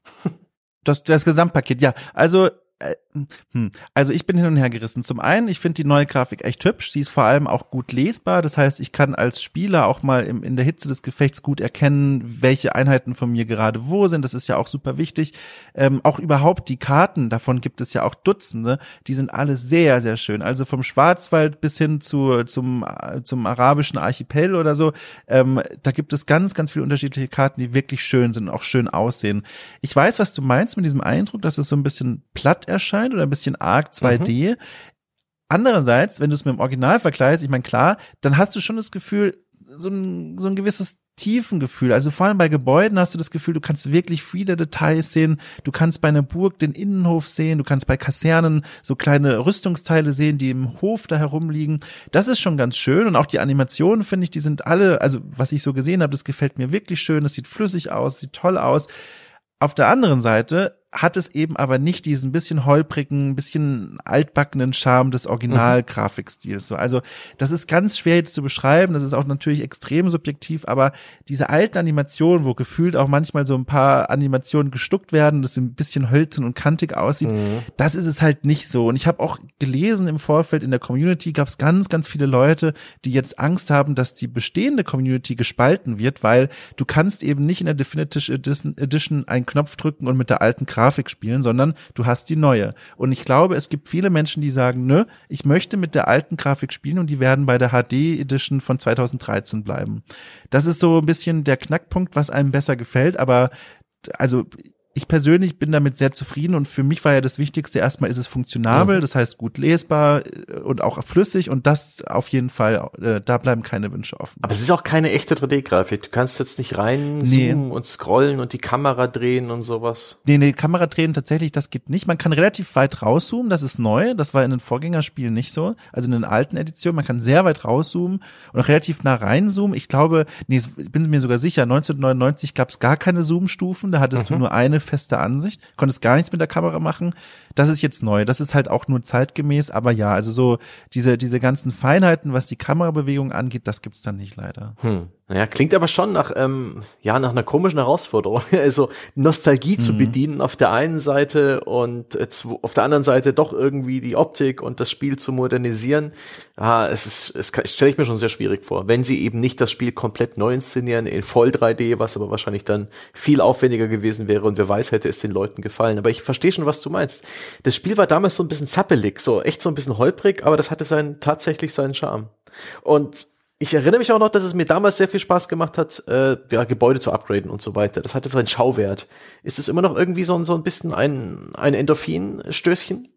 das das Gesamtpaket. Ja, also Also ich bin hin und her gerissen. Zum einen, ich finde die neue Grafik echt hübsch. Sie ist vor allem auch gut lesbar. Das heißt, ich kann als Spieler auch mal im, in der Hitze des Gefechts gut erkennen, welche Einheiten von mir gerade wo sind. Das ist ja auch super wichtig. Ähm, auch überhaupt die Karten, davon gibt es ja auch Dutzende. Die sind alle sehr, sehr schön. Also vom Schwarzwald bis hin zu zum zum arabischen Archipel oder so. Ähm, da gibt es ganz, ganz viele unterschiedliche Karten, die wirklich schön sind und auch schön aussehen. Ich weiß, was du meinst mit diesem Eindruck, dass es so ein bisschen platt erscheint oder ein bisschen arg zwei D. Mhm. Andererseits, wenn du es mit dem Original vergleichst, ich meine, klar, dann hast du schon das Gefühl, so ein, so ein gewisses Tiefengefühl. Also vor allem bei Gebäuden hast du das Gefühl, du kannst wirklich viele Details sehen. Du kannst bei einer Burg den Innenhof sehen. Du kannst bei Kasernen so kleine Rüstungsteile sehen, die im Hof da herumliegen. Das ist schon ganz schön. Und auch die Animationen, finde ich, die sind alle, also was ich so gesehen habe, das gefällt mir wirklich schön. Das sieht flüssig aus, sieht toll aus. Auf der anderen Seite hat es eben aber nicht diesen bisschen holprigen, bisschen altbackenen Charme des Original-Grafikstils. So, also das ist ganz schwer jetzt zu beschreiben, das ist auch natürlich extrem subjektiv, aber diese alten Animationen, wo gefühlt auch manchmal so ein paar Animationen gestuckt werden, das ein bisschen hölzern und kantig aussieht, mhm. das ist es halt nicht so. Und ich habe auch gelesen im Vorfeld, in der Community gab es ganz, ganz viele Leute, die jetzt Angst haben, dass die bestehende Community gespalten wird, weil du kannst eben nicht in der Definitive Edition einen Knopf drücken und mit der alten Grafik spielen, sondern du hast die neue. Und ich glaube, es gibt viele Menschen, die sagen, nö, ich möchte mit der alten Grafik spielen und die werden bei der H D Edition von zweitausenddreizehn bleiben. Das ist so ein bisschen der Knackpunkt, was einem besser gefällt, aber also ich persönlich bin damit sehr zufrieden und für mich war ja das Wichtigste, erstmal ist es funktionabel, mhm. das heißt gut lesbar und auch flüssig und das auf jeden Fall, äh, da bleiben keine Wünsche offen. Aber es ist auch keine echte drei D-Grafik, du kannst jetzt nicht reinzoomen nee. und scrollen und die Kamera drehen und sowas. Nee, nee, Kamera drehen tatsächlich, das geht nicht. Man kann relativ weit rauszoomen, das ist neu, das war in den Vorgängerspielen nicht so, also in den alten Editionen, man kann sehr weit rauszoomen und auch relativ nah reinzoomen. Ich glaube, nee, ich bin mir sogar sicher, neunzehnhundertneunundneunzig gab es gar keine Zoomstufen, da hattest mhm. du nur eine feste Ansicht, konntest gar nichts mit der Kamera machen. Das ist jetzt neu, das ist halt auch nur zeitgemäß, aber ja, also so diese diese ganzen Feinheiten, was die Kamerabewegung angeht, das gibt's dann nicht leider. Hm. Naja, klingt aber schon nach ähm, ja nach einer komischen Herausforderung, also Nostalgie mhm. zu bedienen auf der einen Seite und jetzt auf der anderen Seite doch irgendwie die Optik und das Spiel zu modernisieren. Ja, es ist, es stelle ich mir schon sehr schwierig vor, wenn sie eben nicht das Spiel komplett neu inszenieren in voll drei D, was aber wahrscheinlich dann viel aufwendiger gewesen wäre und wer weiß, hätte es den Leuten gefallen. Aber ich verstehe schon, was du meinst. Das Spiel war damals so ein bisschen zappelig, so echt so ein bisschen holprig, aber das hatte seinen tatsächlich seinen Charme. Und ich erinnere mich auch noch, dass es mir damals sehr viel Spaß gemacht hat, äh, ja, Gebäude zu upgraden und so weiter. Das hatte seinen Schauwert. Ist es immer noch irgendwie so, so ein bisschen ein, ein Endorphin-Stößchen?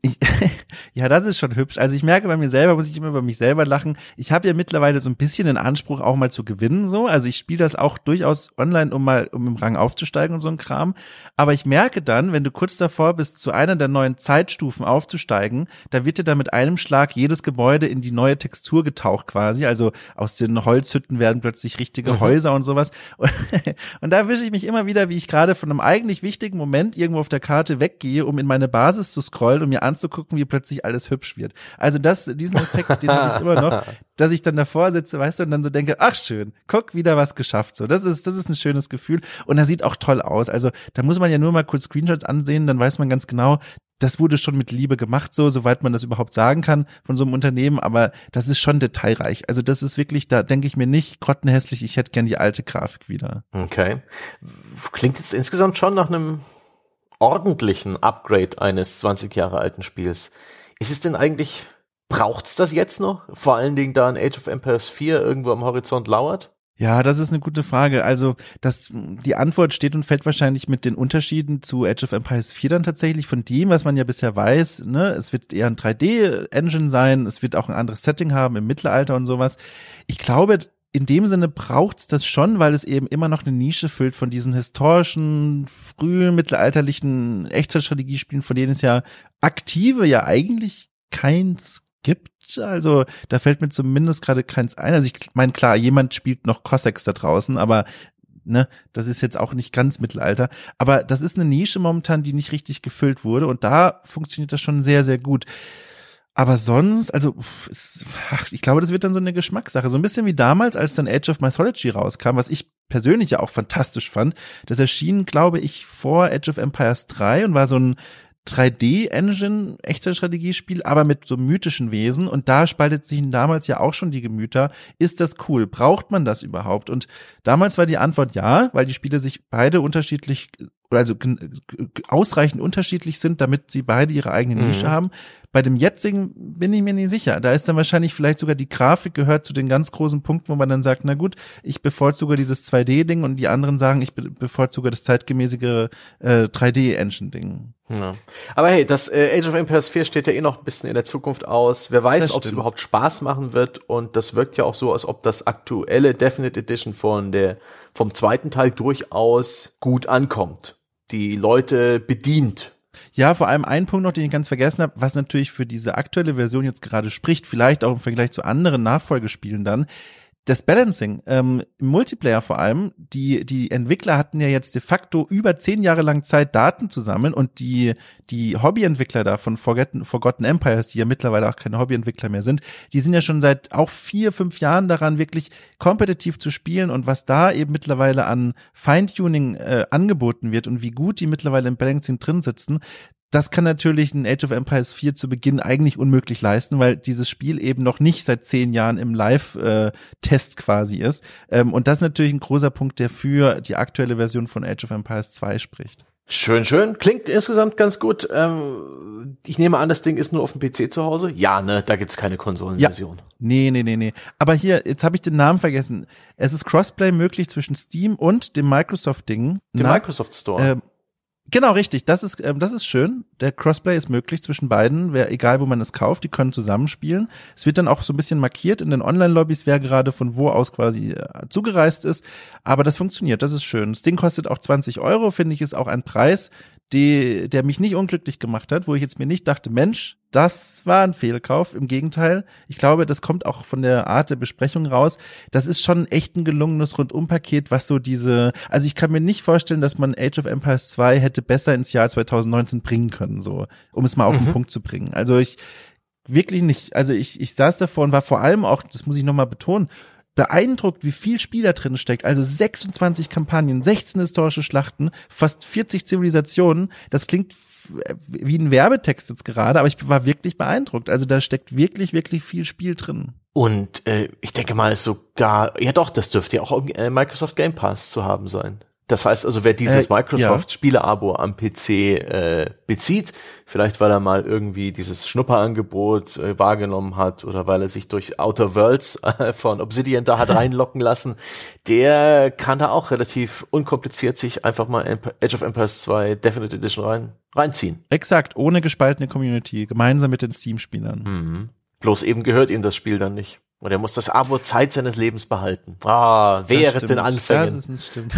Ja, das ist schon hübsch. Also ich merke bei mir selber, muss ich immer über mich selber lachen. Ich habe ja mittlerweile so ein bisschen den Anspruch, auch mal zu gewinnen, so. Also ich spiele das auch durchaus online, um mal, um im Rang aufzusteigen und so ein Kram. Aber ich merke dann, wenn du kurz davor bist, zu einer der neuen Zeitstufen aufzusteigen, da wird dir dann mit einem Schlag jedes Gebäude in die neue Textur getaucht quasi. Also aus den Holzhütten werden plötzlich richtige mhm. Häuser und sowas. Und, und da wische ich mich immer wieder, wie ich gerade von einem eigentlich wichtigen Moment irgendwo auf der Karte weggehe, um in meine Basis zu scrollen und mir anzugucken, wie plötzlich alles hübsch wird. Also das, diesen Effekt, den habe ich immer noch, dass ich dann davor sitze, weißt du, und dann so denke, ach schön, guck, wieder was geschafft. So, das ist, das ist ein schönes Gefühl. Und er sieht auch toll aus. Also da muss man ja nur mal kurz Screenshots ansehen, dann weiß man ganz genau, das wurde schon mit Liebe gemacht, so, soweit man das überhaupt sagen kann von so einem Unternehmen, aber das ist schon detailreich. Also das ist wirklich, da denke ich mir nicht, grottenhässlich, ich hätte gern die alte Grafik wieder. Okay. Klingt jetzt insgesamt schon nach einem ordentlichen Upgrade eines zwanzig Jahre alten Spiels. Ist es denn eigentlich, braucht's das jetzt noch? Vor allen Dingen, da ein Age of Empires vier irgendwo am Horizont lauert? Ja, das ist eine gute Frage. Also das, die Antwort steht und fällt wahrscheinlich mit den Unterschieden zu Age of Empires vier dann tatsächlich von dem, was man ja bisher weiß. Ne, es wird eher ein drei D-Engine sein, es wird auch ein anderes Setting haben im Mittelalter und sowas. Ich glaube, in dem Sinne braucht's das schon, weil es eben immer noch eine Nische füllt von diesen historischen, frühen, mittelalterlichen Echtzeitstrategiespielen, von denen es ja aktive ja eigentlich keins gibt. Also da fällt mir zumindest gerade keins ein. Also ich meine, klar, jemand spielt noch Cossacks da draußen, aber ne, das ist jetzt auch nicht ganz Mittelalter. Aber das ist eine Nische momentan, die nicht richtig gefüllt wurde und da funktioniert das schon sehr, sehr gut. Aber sonst, also es, ach, ich glaube, das wird dann so eine Geschmackssache. So ein bisschen wie damals, als dann Age of Mythology rauskam, was ich persönlich ja auch fantastisch fand. Das erschien, glaube ich, vor Age of Empires drei und war so ein drei D-Engine, Echtzeitstrategiespiel, aber mit so mythischen Wesen und da spaltet sich damals ja auch schon die Gemüter. Ist das cool? Braucht man das überhaupt? Und damals war die Antwort ja, weil die Spiele sich beide unterschiedlich, also ausreichend unterschiedlich sind, damit sie beide ihre eigene Nische mhm. haben. Bei dem jetzigen bin ich mir nicht sicher. Da ist dann wahrscheinlich vielleicht sogar die Grafik gehört zu den ganz großen Punkten, wo man dann sagt, na gut, ich bevorzuge dieses zwei D-Ding und die anderen sagen, ich bevorzuge das zeitgemäßige äh, drei D-Engine-Ding. Ja. Aber hey, das äh, Age of Empires vier steht ja eh noch ein bisschen in der Zukunft aus. Wer weiß, ob es überhaupt Spaß machen wird und das wirkt ja auch so, als ob das aktuelle Definite Edition von der vom zweiten Teil durchaus gut ankommt. Die Leute bedient. Ja, vor allem ein Punkt noch, den ich ganz vergessen habe, was natürlich für diese aktuelle Version jetzt gerade spricht, vielleicht auch im Vergleich zu anderen Nachfolgespielen dann, das Balancing, ähm, im Multiplayer vor allem, die, die Entwickler hatten ja jetzt de facto über zehn Jahre lang Zeit, Daten zu sammeln und die, die Hobbyentwickler da von Forgotten, Forgotten Empires, die ja mittlerweile auch keine Hobbyentwickler mehr sind, die sind ja schon seit auch vier, fünf Jahren daran, wirklich kompetitiv zu spielen und was da eben mittlerweile an Feintuning äh, angeboten wird und wie gut die mittlerweile im Balancing drin sitzen, das kann natürlich ein Age of Empires vier zu Beginn eigentlich unmöglich leisten, weil dieses Spiel eben noch nicht seit zehn Jahren im Live-Test quasi ist. Und das ist natürlich ein großer Punkt, der für die aktuelle Version von Age of Empires zwei spricht. Schön, schön. Klingt insgesamt ganz gut. Ich nehme an, das Ding ist nur auf dem P C zu Hause? Ja, ne, da gibt's keine Konsolenversion. Ja. Nee, nee, nee, nee. Aber hier, jetzt habe ich den Namen vergessen. Es ist Crossplay möglich zwischen Steam und dem Microsoft-Ding. Dem Microsoft Store. Ähm, Genau, richtig. Das ist, ähm, das ist schön. Der Crossplay ist möglich zwischen beiden. Wer, egal wo man es kauft, die können zusammenspielen. Es wird dann auch so ein bisschen markiert in den Online-Lobbys, wer gerade von wo aus quasi äh, zugereist ist. Aber das funktioniert. Das ist schön. Das Ding kostet auch zwanzig Euro, finde ich, ist auch ein Preis, die, der mich nicht unglücklich gemacht hat, wo ich jetzt mir nicht dachte, Mensch, das war ein Fehlkauf. Im Gegenteil, ich glaube, das kommt auch von der Art der Besprechung raus. Das ist schon echt ein gelungenes Rundumpaket, was so diese, also ich kann mir nicht vorstellen, dass man Age of Empires zwei hätte besser ins Jahr zwanzig neunzehn bringen können, so, um es mal auf den Mhm. Punkt zu bringen. Also ich, wirklich nicht, also ich, ich saß davor und war vor allem auch, das muss ich nochmal betonen, beeindruckt, wie viel Spiel da drin steckt. Also sechsundzwanzig Kampagnen, sechzehn historische Schlachten, fast vierzig Zivilisationen. Das klingt wie ein Werbetext jetzt gerade, aber ich war wirklich beeindruckt. Also da steckt wirklich, wirklich viel Spiel drin. Und äh, ich denke mal sogar, ja doch, das dürfte ja auch im äh, Microsoft Game Pass zu haben sein. Das heißt also, wer dieses Äh, Microsoft-Spiele-Abo am P C äh, bezieht, vielleicht weil er mal irgendwie dieses Schnupperangebot äh, wahrgenommen hat oder weil er sich durch Outer Worlds äh, von Obsidian da hat reinlocken lassen, der kann da auch relativ unkompliziert sich einfach mal Emp- Age of Empires zwei Definite Edition rein reinziehen. Exakt, ohne gespaltene Community, gemeinsam mit den Steam-Spielern. Mhm. Bloß eben gehört ihm das Spiel dann nicht. Und er muss das Abo Zeit seines Lebens behalten. Ah, während den Anfängen. Das ist nicht stimmt.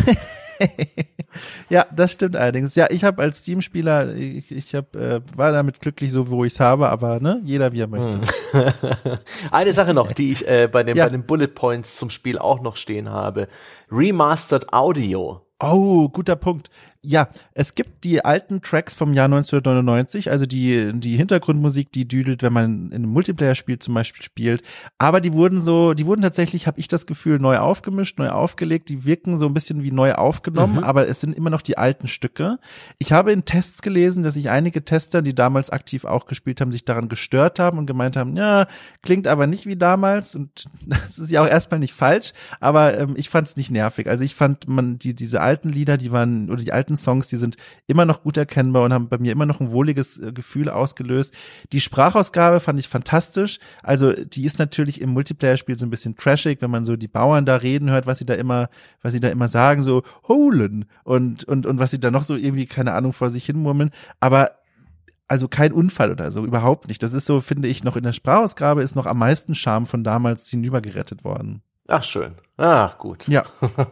Ja, das stimmt allerdings. Ja, ich habe als Steam-Spieler, ich, ich hab, äh, war damit glücklich, so wo ich es habe, aber ne, jeder wie er möchte. Hm. Eine Sache noch, die ich äh, bei, den, Ja. bei den Bullet Points zum Spiel auch noch stehen habe. Remastered Audio. Oh, guter Punkt. Ja, es gibt die alten Tracks vom Jahr neunzehnhundertneunundneunzig, also die, die Hintergrundmusik, die düdelt, wenn man in einem Multiplayer-Spiel zum Beispiel spielt. Aber die wurden so, die wurden tatsächlich, habe ich das Gefühl, neu aufgemischt, neu aufgelegt. Die wirken so ein bisschen wie neu aufgenommen, Mhm. aber es sind immer noch die alten Stücke. Ich habe in Tests gelesen, dass sich einige Tester, die damals aktiv auch gespielt haben, sich daran gestört haben und gemeint haben, ja, klingt aber nicht wie damals. Und das ist ja auch erstmal nicht falsch, aber ähm, ich fand es nicht nervig. Also ich fand, man, die, diese alten Lieder, die waren, oder die alten Songs, die sind immer noch gut erkennbar und haben bei mir immer noch ein wohliges äh, Gefühl ausgelöst. Die Sprachausgabe fand ich fantastisch. Also die ist natürlich im Multiplayer-Spiel so ein bisschen trashig, wenn man so die Bauern da reden hört, was sie da immer, was sie da immer sagen, so holen und und und was sie da noch so irgendwie, keine Ahnung, vor sich hin murmeln. Aber also kein Unfall oder so, überhaupt nicht. Das ist so, finde ich, noch in der Sprachausgabe ist noch am meisten Charme von damals hinübergerettet worden. Ach, schön. Ach, gut. Ja.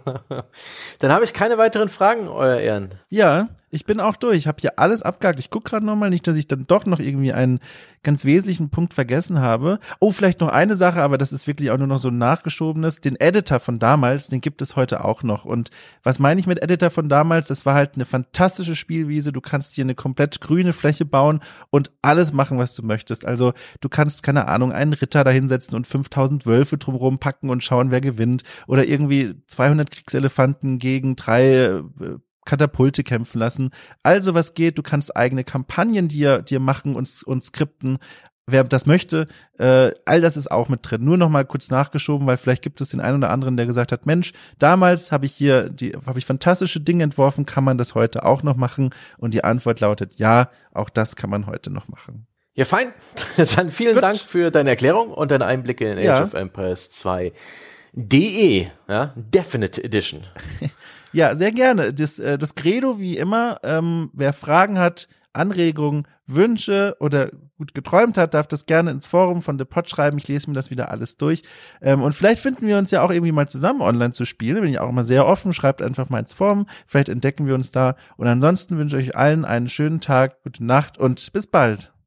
Dann habe ich keine weiteren Fragen, euer Ehren. Ja, ich bin auch durch. Ich habe hier alles abgehakt. Ich gucke gerade nochmal, nicht, dass ich dann doch noch irgendwie einen ganz wesentlichen Punkt vergessen habe. Oh, vielleicht noch eine Sache, aber das ist wirklich auch nur noch so ein nachgeschobenes. Den Editor von damals, den gibt es heute auch noch. Und was meine ich mit Editor von damals? Das war halt eine fantastische Spielwiese. Du kannst hier eine komplett grüne Fläche bauen und alles machen, was du möchtest. Also du kannst, keine Ahnung, einen Ritter da hinsetzen und fünftausend Wölfe drumherum packen und schauen, wer gewinnt. Oder irgendwie zweihundert Kriegselefanten gegen drei äh, Katapulte kämpfen lassen. Also was geht, du kannst eigene Kampagnen dir, dir machen und, und skripten. Wer das möchte, äh, all das ist auch mit drin. Nur noch mal kurz nachgeschoben, weil vielleicht gibt es den einen oder anderen, der gesagt hat, Mensch, damals habe ich hier, die habe ich fantastische Dinge entworfen, kann man das heute auch noch machen? Und die Antwort lautet, ja, auch das kann man heute noch machen. Ja, fein. Dann vielen Gut. Dank für deine Erklärung und deine Einblicke in Age Ja. of Empires zwei. D E, ja, Definite Edition. Ja, sehr gerne. Das, äh, das Credo wie immer, ähm, wer Fragen hat, Anregungen, Wünsche oder gut geträumt hat, darf das gerne ins Forum von The Pod schreiben. Ich lese mir das wieder alles durch. Ähm, und vielleicht finden wir uns ja auch irgendwie mal zusammen online zu spielen. Bin ich auch immer sehr offen. Schreibt einfach mal ins Forum. Vielleicht entdecken wir uns da. Und ansonsten wünsche ich euch allen einen schönen Tag, gute Nacht und bis bald.